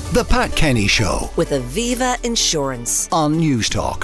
The Pat Kenny Show with Aviva Insurance on Newstalk.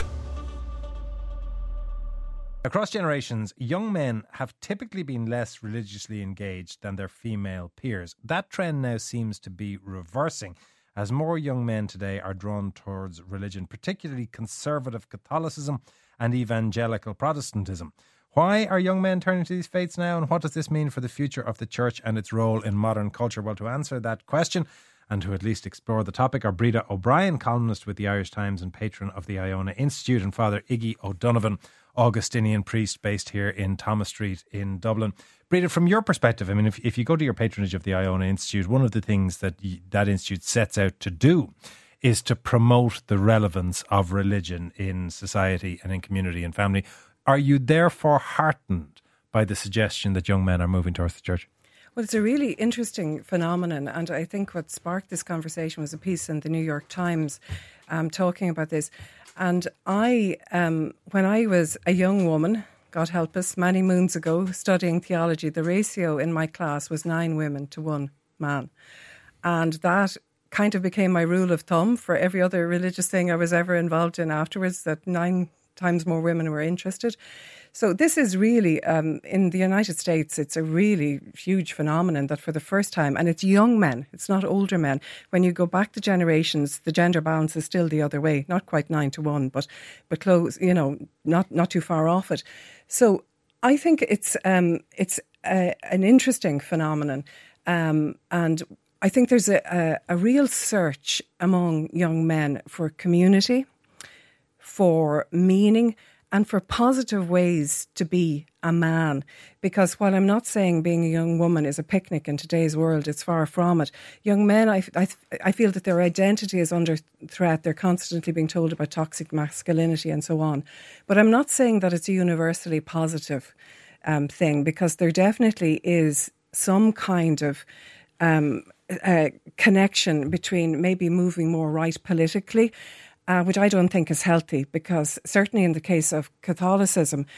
Across generations, young men have typically been less religiously engaged than their female peers. That trend now seems to be reversing as more young men today are drawn towards religion, particularly conservative Catholicism and evangelical Protestantism. Why are young men turning to these faiths now, and what does this mean for the future of the church and its role in modern culture? Well, to answer that question and to at least explore the topic are Breda O'Brien, columnist with the Irish Times and patron of the Iona Institute, and Father Iggy O'Donovan, Augustinian priest based here in Thomas Street in Dublin. Breda, from your perspective, I mean, if you go to your patronage of the Iona Institute, one of the things that that institute sets out to do is to promote the relevance of religion in society and in community and family. Are you therefore heartened by the suggestion that young men are moving towards the church? Well, it's a really interesting phenomenon, and I think what sparked this conversation was a piece in the New York Times talking about this. And I, when I was a young woman, God help us, many moons ago, studying theology, the ratio in my class was 9 women to 1 man. And that kind of became my rule of thumb for every other religious thing I was ever involved in afterwards, that 9 times more women were interested. So this is really, in the United States, it's a really huge phenomenon that for the first time, and it's young men, it's not older men. When you go back to generations, the gender balance is still the other way, not quite 9 to 1, but close, you know, not too far off it. So I think it's an interesting phenomenon, and I think there's a real search among young men for community, for meaning, and for positive ways to be a man. Because while I'm not saying being a young woman is a picnic in today's world, it's far from it. Young men, I feel that their identity is under threat. They're constantly being told about toxic masculinity and so on. But I'm not saying that it's a universally positive thing, because there definitely is some kind of connection between maybe moving more right politically, which I don't think is healthy, because certainly in the case of Catholicism,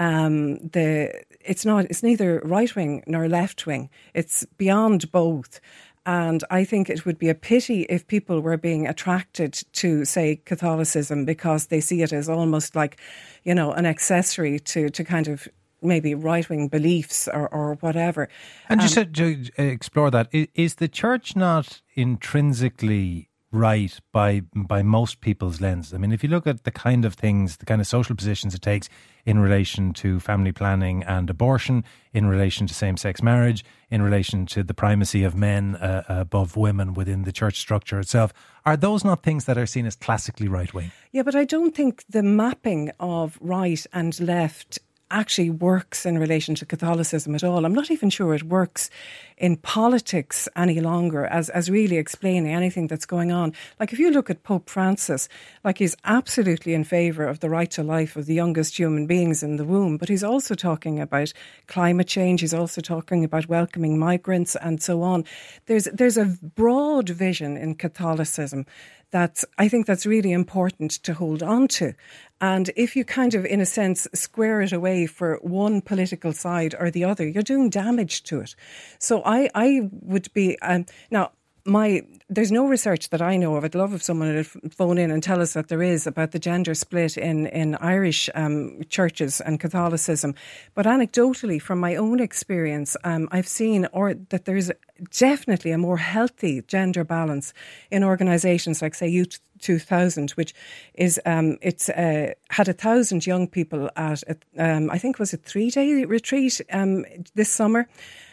it's neither right wing nor left wing. It's beyond both. And I think it would be a pity if people were being attracted to, say, Catholicism because they see it as almost like, you know, an accessory to kind of maybe right-wing beliefs or whatever. And just to explore that, is the church not intrinsically right by most people's lens? I mean, if you look at the kind of things, the kind of social positions it takes in relation to family planning and abortion, in relation to same-sex marriage, in relation to the primacy of men above women within the church structure itself, are those not things that are seen as classically right-wing? Yeah, but I don't think the mapping of right and left actually works in relation to Catholicism at all. I'm not even sure it works in politics any longer as really explaining anything that's going on. Like if you look at Pope Francis, like he's absolutely in favour of the right to life of the youngest human beings in the womb, but he's also talking about climate change, he's also talking about welcoming migrants and so on. There's a broad vision in Catholicism that I think that's really important to hold on to. And if you kind of, in a sense, square it away for one political side or the other, you're doing damage to it. So I would be... now, there's no research that I know of. I'd love if someone would phone in and tell us that there is about the gender split in Irish churches and Catholicism. But anecdotally, from my own experience, I've seen that there's definitely a more healthy gender balance in organisations like, say, Youth 2000, which is had 1,000 young people at I think was a 3-day retreat this summer.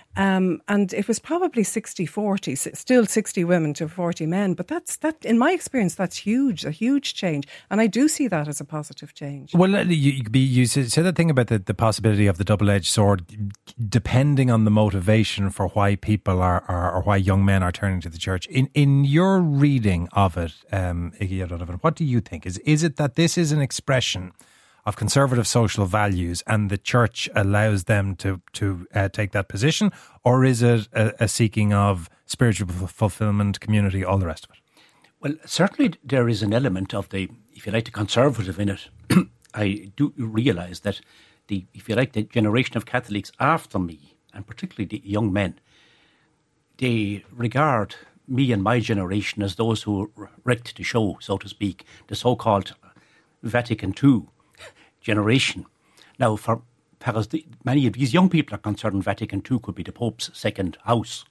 And it was probably 60-40, still 60 women to 40 men. But that in my experience, that's huge, a huge change. And I do see that as a positive change. Well, you said that thing about the possibility of the double-edged sword, depending on the motivation for why people are or why young men are turning to the church. In your reading of it, Iggy O'Donovan, what do you think? Is it that this is an expression of conservative social values and the church allows them to take that position, or is it a seeking of spiritual fulfillment, community, all the rest of it? Well, certainly there is an element of the, if you like, the conservative in it. I do realise that the generation of Catholics after me, and particularly the young men, they regard me and my generation as those who wrecked the show, so to speak, the so-called Vatican II generation. Now, for as many of these young people are concerned, Vatican II could be the Pope's second house.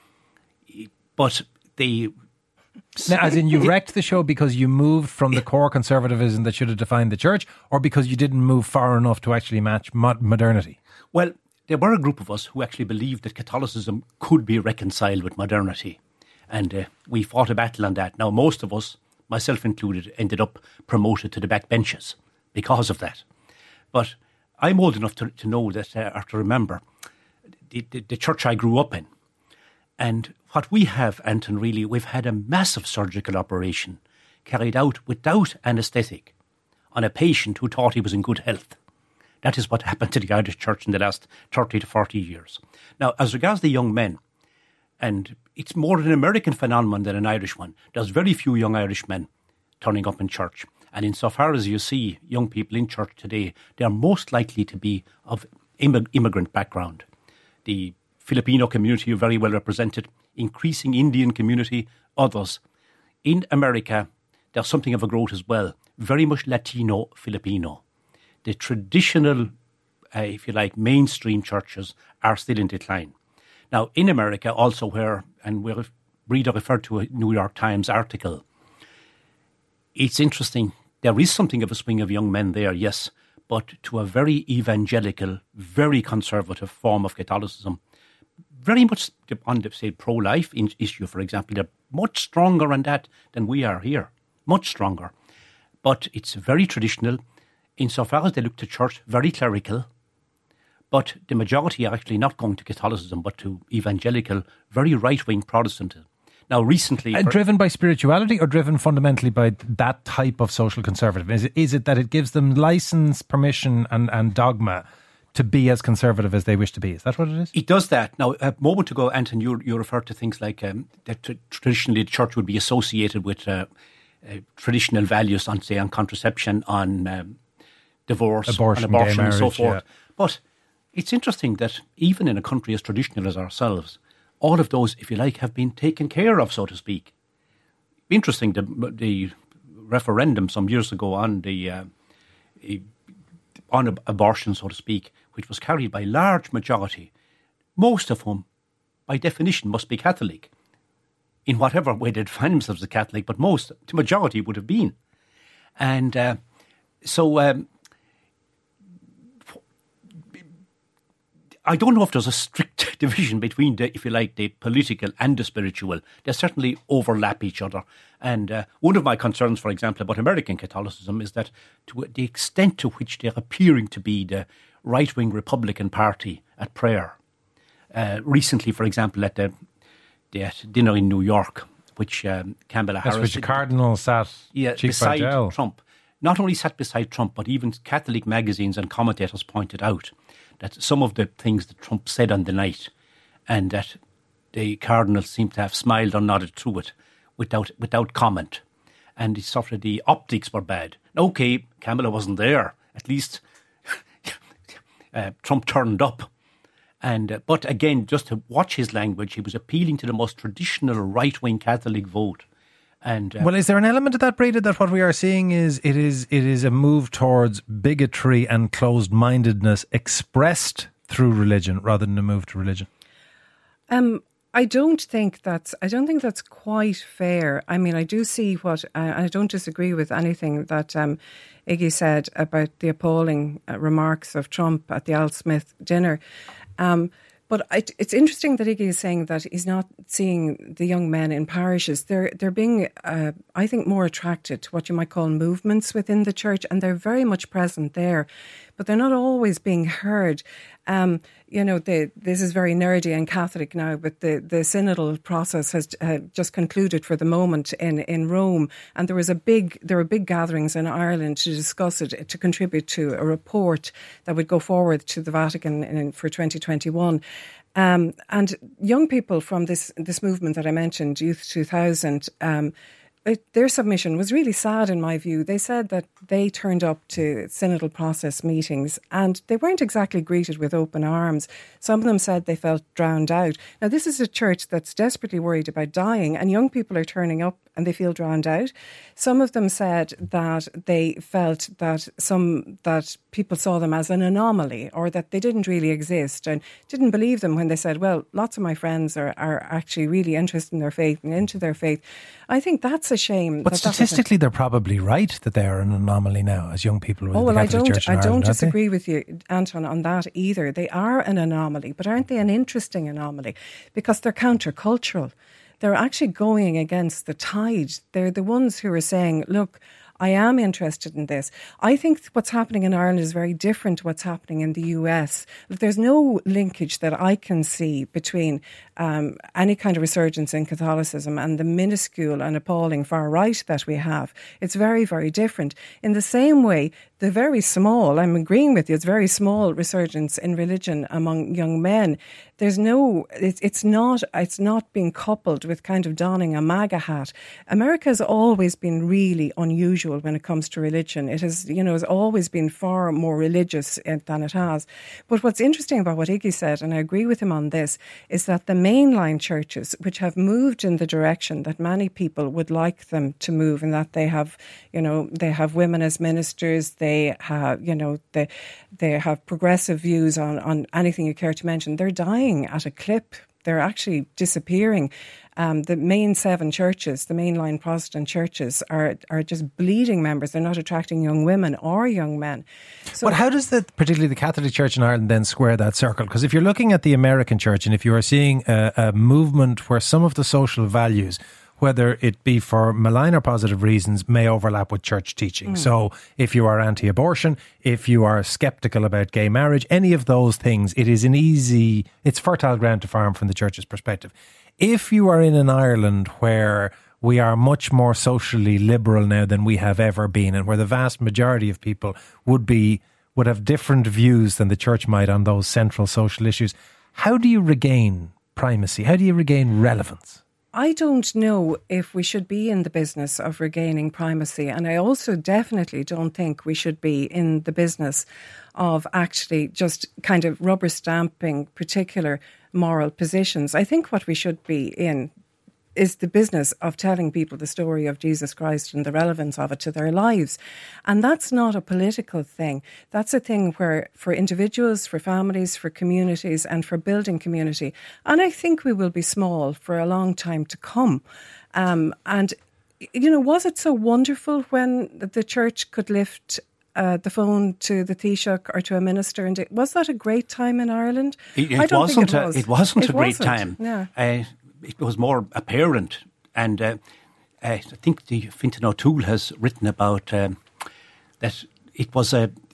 But they... Now, as in, you wrecked the show because you moved from the core conservatism that should have defined the church, or because you didn't move far enough to actually match modernity? Well, there were a group of us who actually believed that Catholicism could be reconciled with modernity. And we fought a battle on that. Now, most of us, myself included, ended up promoted to the back benches because of that. But I'm old enough to know that, or to remember, the church I grew up in. And what we have, Anton, really, we've had a massive surgical operation carried out without anaesthetic on a patient who thought he was in good health. That is what happened to the Irish Church in the last 30 to 40 years. Now, as regards the young men, and it's more an American phenomenon than an Irish one, there's very few young Irish men turning up in church. And insofar as you see young people in church today, they are most likely to be of immigrant background. The Filipino community are very well represented, increasing Indian community, others. In America, there's something of a growth as well, very much Latino-Filipino. The traditional, if you like, mainstream churches are still in decline. Now, in America also where, and Rita referred to a New York Times article, it's interesting. There is something of a swing of young men there, yes, but to a very evangelical, very conservative form of Catholicism. Very much on the, say, pro-life issue, for example. They're much stronger on that than we are here. Much stronger. But it's very traditional. Insofar as they look to church, very clerical. But the majority are actually not going to Catholicism, but to evangelical, very right-wing Protestantism. Now, recently... driven by spirituality or driven fundamentally by that type of social conservative? Is it that it gives them license, permission and dogma to be as conservative as they wish to be? Is that what it is? It does that. Now, a moment ago, Anton, you referred to things like that traditionally the church would be associated with traditional values on, say, on contraception, on divorce, abortion, on abortion marriage, and so forth. Yeah. But it's interesting that even in a country as traditional as ourselves, all of those, if you like, have been taken care of, so to speak. Interesting, the referendum some years ago on on abortion, so to speak, which was carried by a large majority, most of whom, by definition, must be Catholic, in whatever way they define themselves as Catholic, but the majority would have been. And so I don't know if there's a strict division between the, if you like, the political and the spiritual. They certainly overlap each other. And one of my concerns, for example, about American Catholicism is that to the extent to which they're appearing to be the right-wing Republican Party at prayer. Recently, for example, at the dinner in New York, which Kamala Harris... which the Cardinal sat beside Trump. Not only sat beside Trump, but even Catholic magazines and commentators pointed out that some of the things that Trump said on the night, and that the Cardinal seemed to have smiled or nodded through it without comment. And he suffered the optics were bad. Okay, Kamala wasn't there. At least Trump turned up. And but again, just to watch his language, he was appealing to the most traditional right-wing Catholic vote. And well, is there an element of that, Breda, that what we are seeing is it is a move towards bigotry and closed-mindedness expressed through religion rather than a move to religion? I don't think that's quite fair. I mean, I do see I don't disagree with anything that Iggy said about the appalling remarks of Trump at the Al Smith dinner. But it's interesting that Iggy is saying that he's not seeing the young men in parishes. They're being, I think, more attracted to what you might call movements within the church, and they're very much present there. But they're not always being heard. This is very nerdy and Catholic now, but the synodal process has just concluded for the moment in Rome, and there were big gatherings in Ireland to discuss it, to contribute to a report that would go forward to the Vatican for 2021. And young people from this movement that I mentioned, Youth 2000, their submission was really sad in my view. They said that they turned up to synodal process meetings and they weren't exactly greeted with open arms. Some of them said they felt drowned out. Now, this is a church that's desperately worried about dying, and young people are turning up and they feel drowned out. Some of them said that they felt that people saw them as an anomaly, or that they didn't really exist, and didn't believe them when they said, well, lots of my friends are actually really interested in their faith and into their faith. I think that's a shame. But statistically, they're probably right that they are an anomaly now as young people within the Catholic Church in Ireland. I don't disagree with you, Anton, on that either. They are an anomaly, but aren't they an interesting anomaly? Because they're countercultural. They're actually going against the tide. They're the ones who are saying, look, I am interested in this. I think what's happening in Ireland is very different to what's happening in the US. There's no linkage that I can see between any kind of resurgence in Catholicism and the minuscule and appalling far right that we have. It's very, very different. In the same way, the very small, I'm agreeing with you, it's very small resurgence in religion among young men. There's no, it's not being coupled with kind of donning a MAGA hat. America has always been really unusual when it comes to religion. It has, has always been far more religious than it has. But what's interesting about what Iggy said, and I agree with him on this, is that the mainline churches, which have moved in the direction that many people would like them to move, and that they have, they have women as ministers, they have, they have progressive views on anything you care to mention. They're dying at a clip. They're actually disappearing. The main 7 churches, the mainline Protestant churches, are just bleeding members. They're not attracting young women or young men. So, but how does particularly the Catholic Church in Ireland then square that circle? Because if you're looking at the American church, and if you are seeing a movement where some of the social values, whether it be for malign or positive reasons, may overlap with church teaching. So if you are anti-abortion, if you are sceptical about gay marriage, any of those things, it's fertile ground to farm from the church's perspective. If you are in an Ireland where we are much more socially liberal now than we have ever been, and where the vast majority of people would have different views than the church might on those central social issues, how do you regain primacy? How do you regain relevance? I don't know if we should be in the business of regaining primacy, and I also definitely don't think we should be in the business of actually just kind of rubber stamping particular moral positions. I think what we should be in is the business of telling people the story of Jesus Christ and the relevance of it to their lives. And that's not a political thing. That's a thing where for individuals, for families, for communities, and for building community. And I think we will be small for a long time to come. And, was it so wonderful when the church could lift the phone to the Taoiseach or to a minister? And was that a great time in Ireland? It wasn't a great time. Yeah. It was more apparent, and I think Fintan O'Toole has written about that it was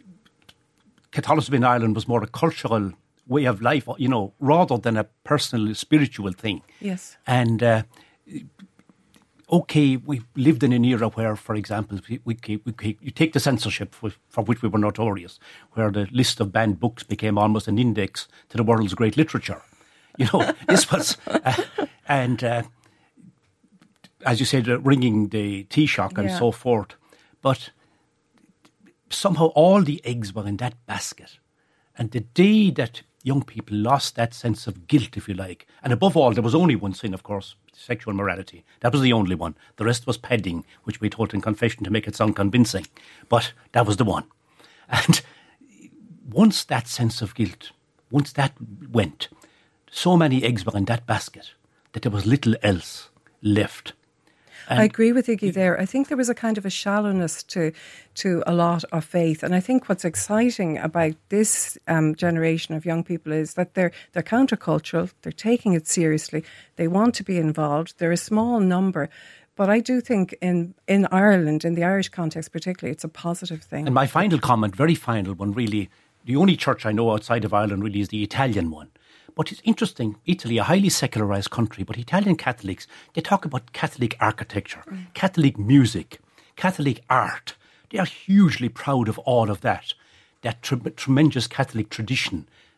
Catholicism in Ireland was more a cultural way of life, rather than a personal spiritual thing. Yes. And we lived in an era where, for example, you take the censorship for which we were notorious, where the list of banned books became almost an index to the world's great literature. This was, as you said, ringing the Taoiseach and so forth. But somehow all the eggs were in that basket. And the day that young people lost that sense of guilt, if you like, and above all, there was only one sin, of course, sexual morality. That was the only one. The rest was padding, which we taught in confession to make it sound convincing. But that was the one. And once that sense of guilt, once that went, so many eggs were in that basket that there was little else left. And I agree with Iggy there. I think there was a kind of a shallowness to a lot of faith. And I think what's exciting about this generation of young people is that they're countercultural, they're taking it seriously, they want to be involved. They're a small number. But I do think in Ireland, in the Irish context particularly, it's a positive thing. And my final comment, very final one really, the only church I know outside of Ireland really is the Italian one. But it's interesting, Italy, a highly secularised country, but Italian Catholics, they talk about Catholic architecture, Catholic music, Catholic art. They are hugely proud of all of that tremendous Catholic tradition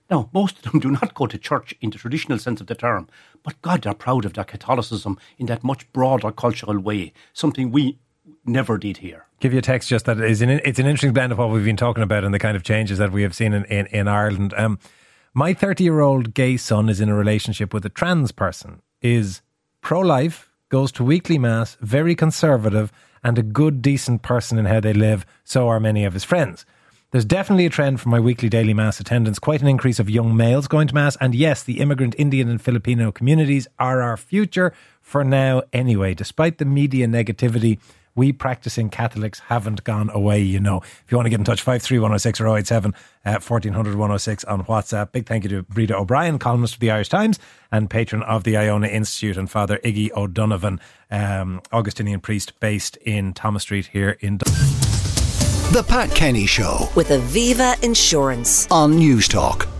Now, most of them do not go to church in the traditional sense of the term, but God, they're proud of their Catholicism in that much broader cultural way, something we never did here. Give you a text just that it's an interesting blend of what we've been talking about and the kind of changes that we have seen in Ireland. My 30-year-old gay son is in a relationship with a trans person, is pro-life, goes to weekly mass, very conservative, and a good, decent person in how they live. So are many of his friends. There's definitely a trend for my weekly daily mass attendance, quite an increase of young males going to mass. And yes, the immigrant Indian and Filipino communities are our future for now anyway. Despite the media negativity, we practicing Catholics haven't gone away, you know. If you want to get in touch, 53106 or 087 1400 106 on WhatsApp. Big thank you to Breda O'Brien, columnist for the Irish Times and patron of the Iona Institute, and Father Iggy O'Donovan, Augustinian priest based in Thomas Street here in Dublin. The Pat Kenny Show With Aviva Insurance. on News Talk.